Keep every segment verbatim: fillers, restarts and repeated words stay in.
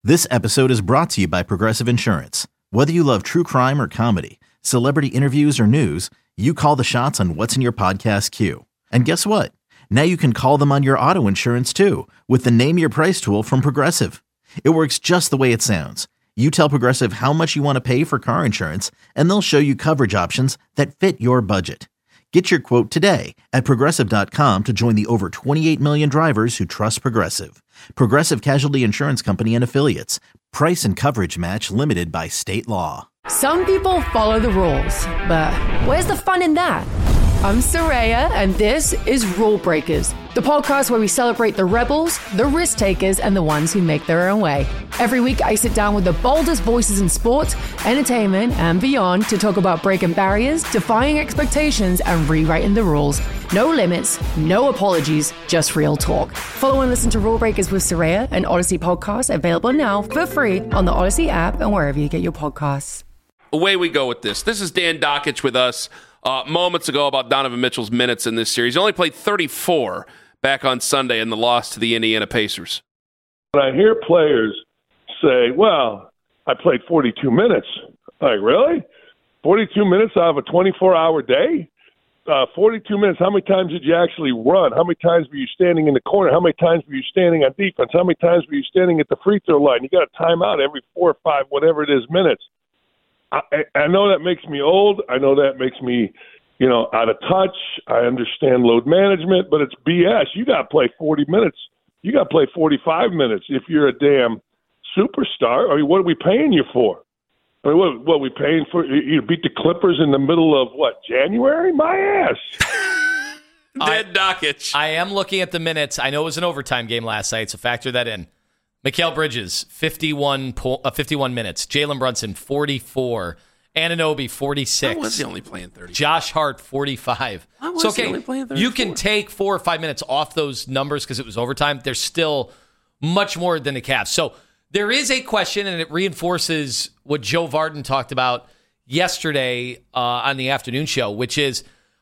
This episode is brought to you by Progressive Insurance. Whether you love true crime or comedy, celebrity interviews or news, you call the shots on what's in your podcast queue. And guess what? Now you can call them on your auto insurance too with the Name Your Price tool from Progressive. It works just the way it sounds. You tell Progressive how much you want to pay for car insurance, and they'll show you coverage options that fit your budget. Get your quote today at Progressive dot com to join the over twenty-eight million drivers who trust Progressive. Progressive Casualty Insurance Company and Affiliates. Price and coverage match limited by state law. Some people follow the rules, but where's the fun in that? I'm Soraya, and this is Rule Breakers, the podcast where we celebrate the rebels, the risk takers, and the ones who make their own way. Every week, I sit down with the boldest voices in sports, entertainment, and beyond to talk about breaking barriers, defying expectations, and rewriting the rules. No limits, no apologies, just real talk. Follow and listen to Rule Breakers with Soraya, an Odyssey podcast, available now for free on the Odyssey app and wherever you get your podcasts. Away we go with this. This is Dan Dakich with us uh, moments ago about Donovan Mitchell's minutes in this series. He only played thirty-four back on Sunday in the loss to the Indiana Pacers. When I hear players say, well, I played forty-two minutes. Like, really? forty-two minutes out of a twenty-four hour day? Uh, forty-two minutes, how many times did you actually run? How many times were you standing in the corner? How many times were you standing on defense? How many times were you standing at the free throw line? You got a timeout every four or five, whatever it is, minutes. I, I know that makes me old. I know that makes me, you know, out of touch. I understand load management, but it's B S. You got to play forty minutes. You got to play forty-five minutes if you're a damn superstar. I mean, what are we paying you for? I mean, what, what are we paying for? You beat the Clippers in the middle of, what, January? My ass. Dan Dakich. I am looking at the minutes. I know it was an overtime game last night, so factor that in. Mikal Bridges, fifty-one, po- uh, fifty-one minutes. Jalen Brunson, forty-four. Anunoby, forty-six. Why was he only playing thirty? Josh Hart, forty-five. Why was so, okay, he only playing thirty-four? You can take four or five minutes off those numbers because it was overtime. There's still much more than the Cavs. So there is a question, and it reinforces what Joe Vardon talked about yesterday uh, on the afternoon show, which is,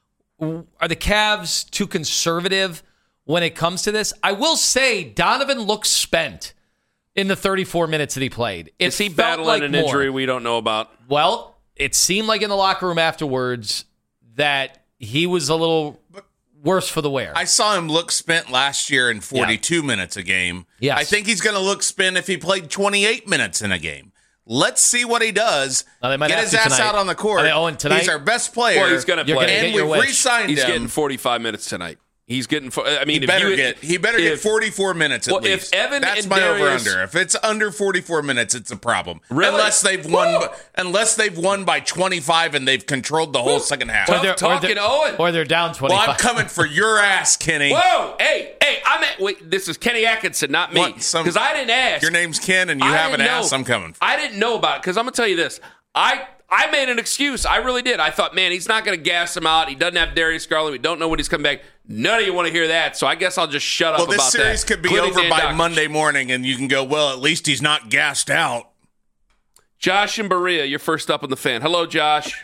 are the Cavs too conservative when it comes to this? I will say Donovan looks spent in the thirty-four minutes that he played. It Is he felt battling like an more. injury we don't know about? Well, it seemed like in the locker room afterwards that he was a little worse for the wear. I saw him look spent last year in forty-two yeah. minutes a game. Yes. I think he's going to look spent if he played twenty-eight minutes in a game. Let's see what he does. Now, they might get have his to ass tonight. out on the court. Are they owing tonight? He's our best player. Well, he's going to play. Gonna and we've re-signed He's him. getting forty-five minutes tonight. He's getting. I mean, he if better you, get he better if, get forty-four minutes at well, least. If Evan That's and my Darius, over under. If it's under forty-four minutes, it's a problem. Really? Unless they've won, Woo! unless they've won by twenty-five and they've controlled the whole Woo! second half. Tough or they're, talking, or they're, Owen. Or they're down twenty-five. Well, I'm coming for your ass, Kenny. Whoa! Hey, hey! I'm at. Wait, this is Kenny Atkinson, not me. Because I didn't ask. Your name's Ken, and you I haven't didn't know. asked. I'm coming. For I didn't know about it because I'm gonna tell you this. I I made an excuse. I really did. I thought, man, he's not gonna gas him out. He doesn't have Darius Garland. We don't know when he's coming back. None of you want to hear that, so I guess I'll just shut up well, about that. Well, this series could be including over Dan by Dakich. Monday morning, and you can go, well, at least he's not gassed out. Josh and Berea, you're first up on the Fan. Hello, Josh.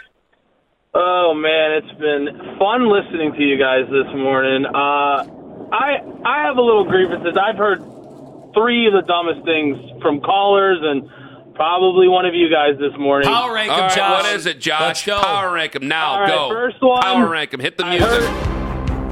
Oh, man, it's been fun listening to you guys this morning. Uh, I I have a little grievances. I've heard three of the dumbest things from callers and probably one of you guys this morning. Power rank him, All right, Josh. what is it, Josh? Let's go. Power rank him now. All right, go. first one, Power rank him. Hit the I music. heard-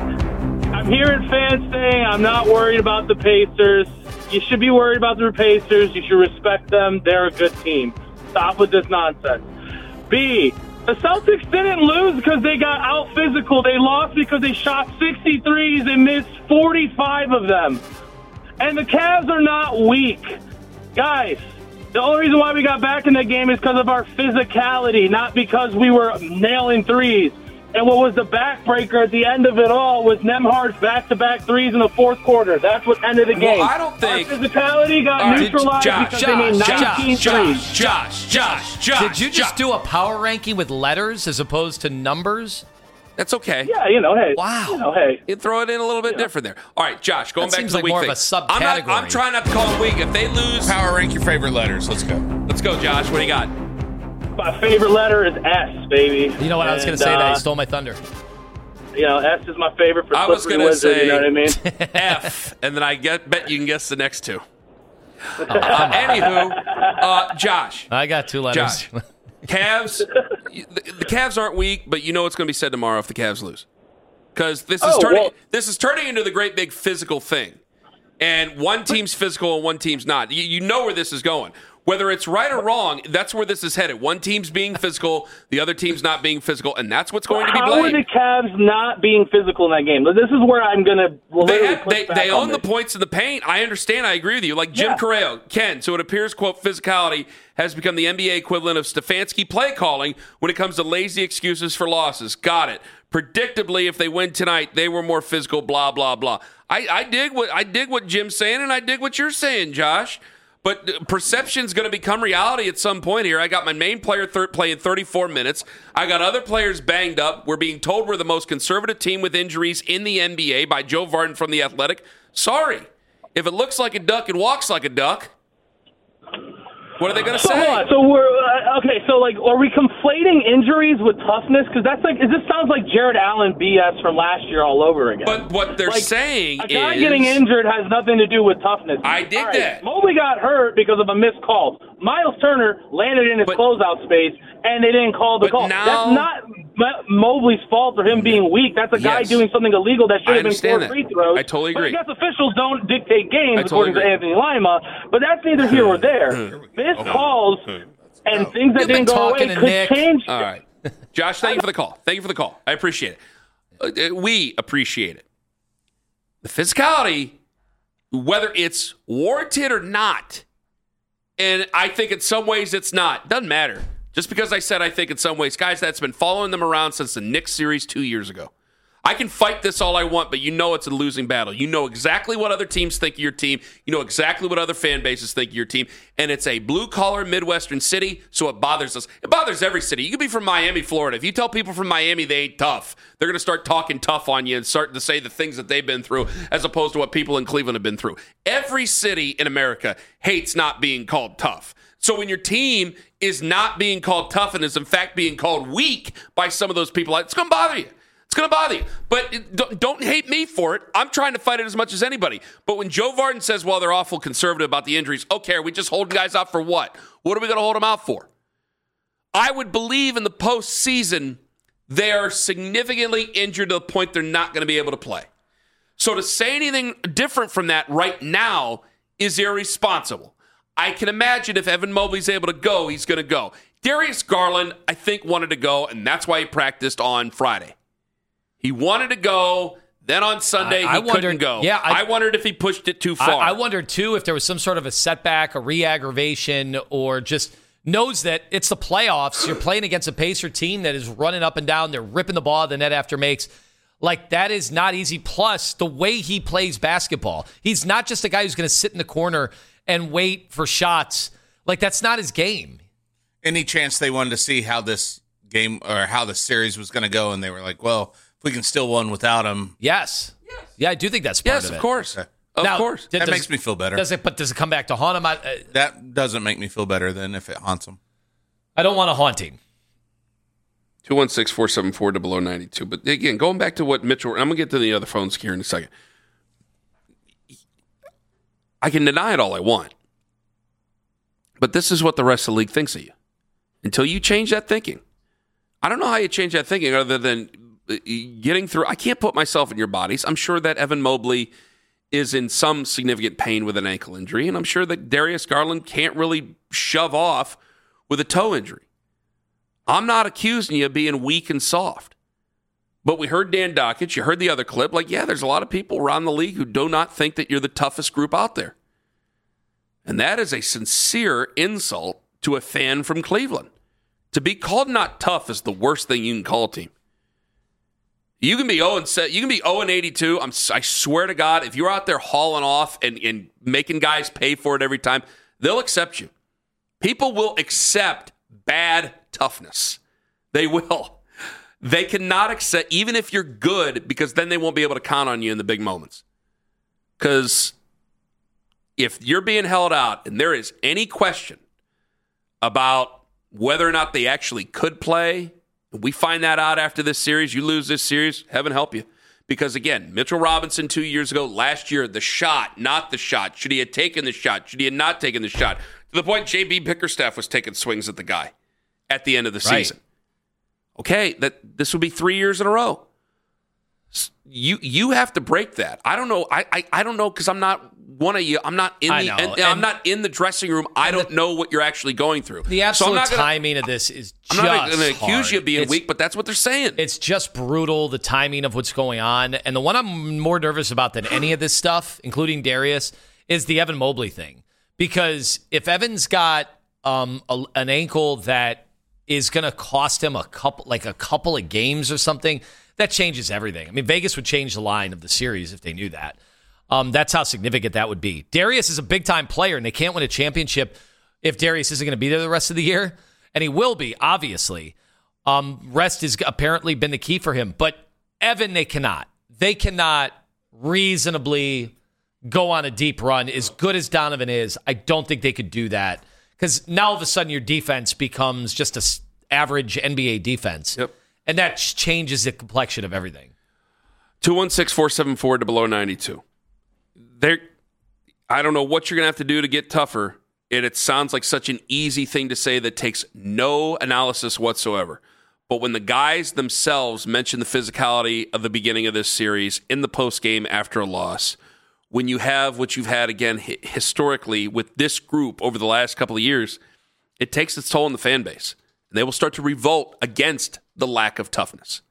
I'm hearing fans saying I'm not worried about the Pacers. You should be worried about the Pacers. You should respect them. They're a good team. Stop with this nonsense. B, the Celtics didn't lose because they got out physical. They lost because they shot sixty-threes and missed forty-five of them. And the Cavs are not weak. Guys, the only reason why we got back in the game is because of our physicality, not because we were nailing threes. And what was the backbreaker at the end of it all was Nembhard's back-to-back threes in the fourth quarter. That's what ended the game. Well, I don't think our physicality got All right, neutralized Josh, because Josh, they made nineteen Josh, threes. Josh, Josh, Josh. Did you just Josh. do a power ranking with letters as opposed to numbers? That's okay. Yeah, you know, hey. Wow. You know, hey. You throw it in a little bit different there. All right, Josh, going That back seems to the like weak more of thing. a subcategory. I'm, not, I'm trying not to call it weak. If they lose, Power rank your favorite letters. Let's go. let's go, Josh. What do you got? My favorite letter is S, baby. You know what? I was going And, to say that. uh, He stole my thunder. You know, S is my favorite for I was slippery going to wizard, say you know what I mean? F, and then I get, bet you can guess the next two. Uh, anywho, uh, Josh. I got two letters. Josh, Cavs, the, the Cavs aren't weak, but you know what's going to be said tomorrow if the Cavs lose. Because this is Oh, turning well- this is turning into the great big physical thing. And one team's physical and one team's not. You, you know where this is going. Whether it's right or wrong, that's where this is headed. One team's being physical, the other team's not being physical, and that's what's going to be How are blamed. the Cavs not being physical in that game? This is where I'm going to They, literally have, push they, back they on own the this. points in the paint. I understand. I agree with you. Like Jim Yeah. Correo, Ken. So it appears, quote, physicality has become the N B A equivalent of Stefanski play calling when it comes to lazy excuses for losses. Got it. Predictably, if they win tonight, they were more physical, blah, blah, blah. I, I dig what I dig what Jim's saying, and I dig what you're saying, Josh. But perception's going to become reality at some point here. I got my main player thir- playing thirty-four minutes. I got other players banged up. We're being told we're the most conservative team with injuries in the N B A by Joe Varden from The Athletic. Sorry. If it looks like a duck and walks like a duck, what are they going to So, hold say? on. So we're uh, okay. So like, are we conflating injuries with toughness? Because that's like, this sounds like Jared Allen B S from last year all over again. But what they're Like, saying a guy is... getting injured has nothing to do with toughness. I dig All right, that. Mobley got hurt because of a missed call. Miles Turner landed in his But- closeout space, and they didn't call the But call. now- That's not Mo- Mobley's fault for him being weak. That's a guy Yes. doing something illegal that should I have been understand four that. free throws. I totally But agree. I guess officials don't dictate games, I totally according to agree. Anthony Lima. But that's neither here nor there. Missed calls and things that You've been didn't go talking away to could Nick. change. All right. Josh, thank you for the call. Thank you for the call. I appreciate it. Uh, we appreciate it. The physicality, whether it's warranted or not, and I think in some ways it's not, doesn't matter. Just because I said I think in some ways, guys, that's been following them around since the Knicks series two years ago. I can fight this all I want, but you know it's a losing battle. You know exactly what other teams think of your team. You know exactly what other fan bases think of your team. And it's a blue-collar Midwestern city, so it bothers us. It bothers every city. You could be from Miami, Florida. If you tell people from Miami they ain't tough, they're going to start talking tough on you and start to say the things that they've been through as opposed to what people in Cleveland have been through. Every city in America hates not being called tough. So when your team is not being called tough and is in fact being called weak by some of those people, it's going to bother you. It's going to bother you. But it, don't, don't hate me for it. I'm trying to fight it as much as anybody. But when Joe Varden says, well, they're awful conservative about the injuries, okay, are we just holding guys out for what? What are we going to hold them out for? I would believe in the postseason they are significantly injured to the point they're not going to be able to play. So to say anything different from that right now is irresponsible. I can imagine if Evan Mobley's able to go, he's going to go. Darius Garland, I think, wanted to go, and that's why he practiced on Friday. He wanted to go. Then on Sunday, I- I he wondered- couldn't go. yeah, I- I wondered if he pushed it too I, far. I wondered, too, if there was some sort of a setback, a re-aggravation, or just knows that it's the playoffs. You're playing against a Pacer team that is running up and down. They're ripping the ball the net after makes. Like, that is not easy. Plus, the way he plays basketball. He's not just a guy who's going to sit in the corner and wait for shots. Like, that's not his game. Any chance they wanted to see how this game or how the series was going to go, and they were like, well, if we can still win without him. Yes. yes. Yeah, I do think that's part yes, of it. of course. Okay. Of Now, course. d- That does- makes me feel better. Does it? But does it come back to haunt him? I, uh, That doesn't make me feel better than if it haunts him. I don't want a haunting. two one six, four seven four, double oh nine two. But again, going back to what Mitchell, and I'm going to get to the other phones here in a second. I can deny it all I want. But this is what the rest of the league thinks of you. Until you change that thinking. I don't know how you change that thinking other than getting through. I can't put myself in your bodies. I'm sure that Evan Mobley is in some significant pain with an ankle injury, and I'm sure that Darius Garland can't really shove off with a toe injury. I'm not accusing you of being weak and soft. But we heard Dan Dockett. You heard the other clip. Like, yeah, there's a lot of people around the league who do not think that you're the toughest group out there. And that is a sincere insult to a fan from Cleveland. To be called not tough is the worst thing you can call a team. You can be oh and you can be oh and eighty-two. I'm, I swear to God, if you're out there hauling off and, and making guys pay for it every time, they'll accept you. People will accept bad toughness. They will. They cannot accept, even if you're good, because then they won't be able to count on you in the big moments. Because if you're being held out and there is any question about whether or not they actually could play, we find that out after this series, you lose this series, heaven help you. Because, again, Mitchell Robinson two years ago, last year, the shot, not the shot. Should he have taken the shot? Should he have not taken the shot? To the point J B Bickerstaff was taking swings at the guy at the end of the Right. season. Okay, that this would be three years in a row. You you have to break that. I don't know. I I, I don't know because I'm not one of you. I'm not in I the. know. And, And- I'm not in the dressing room. I don't know what you're actually going through. The So I'm absolute not gonna, timing of this is I'm just not going to accuse hard. you of being It's- weak, but that's what they're saying. It's just brutal, the timing of what's going on. And the one I'm more nervous about than any of this stuff, including Darius, is the Evan Mobley thing. Because if Evan's got um, a, an ankle that is going to cost him a couple, like a couple of games or something, that changes everything. I mean, Vegas would change the line of the series if they knew that. Um, that's how significant that would be. Darius is a big-time player, and they can't win a championship if Darius isn't going to be there the rest of the year. And he will be, obviously. Um, rest has apparently been the key for him. But Evan, they cannot. They cannot reasonably go on a deep run. As good as Donovan is, I don't think they could do that. Because now all of a sudden your defense becomes just an s- average N B A defense. Yep. And that ch- changes the complexion of everything. two one six, four seven four, below ninety-two. There, I don't know what you're going to have to do to get tougher. It, it sounds like such an easy thing to say that takes no analysis whatsoever. But when the guys themselves mention the physicality of the beginning of this series in the postgame after a loss, when you have what you've had, again, hi- historically with this group over the last couple of years, it takes its toll on the fan base. And they will start to revolt against the lack of toughness.